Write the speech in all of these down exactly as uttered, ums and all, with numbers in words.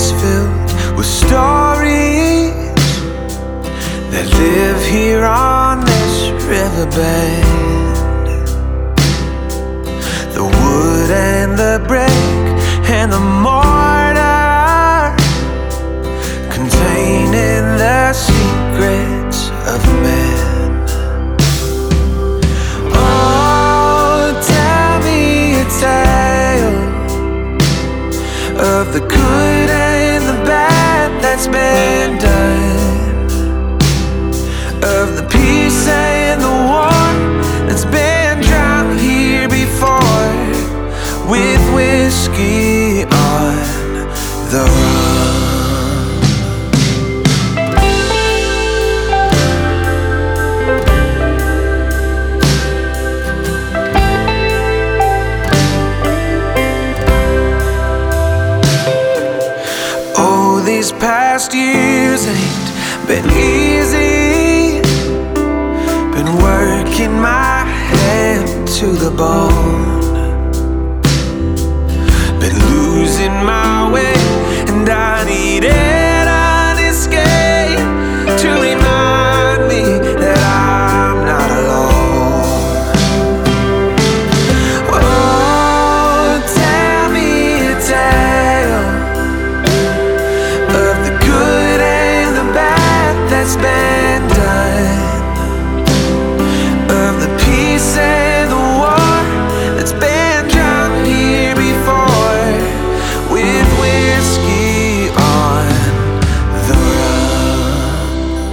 is filled with stories that live here on this riverbed. The wood and the brick and the mortar, containing the secrets of men. Oh, tell me a tale of the good and the bad that's been done, of the peace and the war that's been drowned here before, with whiskey on the run. Oh, these past years ain't been easy, been working my hand to the bone, been losing my way, and I needed an escape to remind me that I'm not alone. Oh, tell me a tale of the good and the bad that's been done, of the peace and the war that's been drowned here before, with whiskey on the run.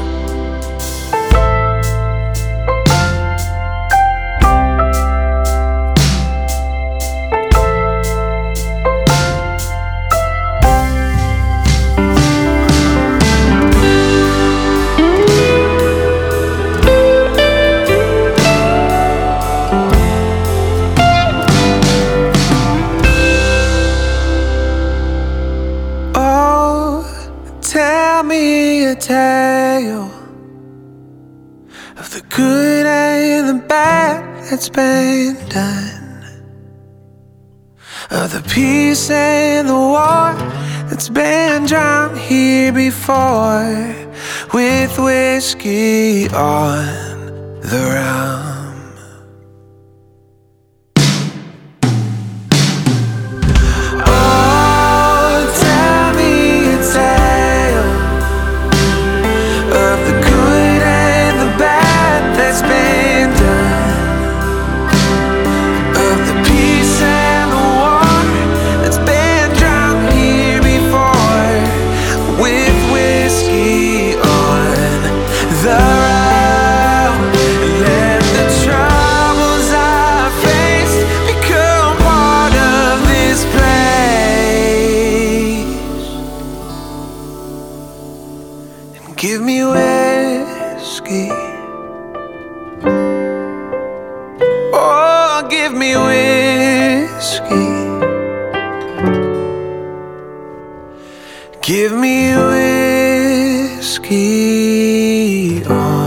Oh, tell me a tale of the good and the bad that's been done, of the peace and the war that's been drowned here before, with whiskey on the rum. Give me whiskey. Oh, give me whiskey. Give me whiskey. Oh.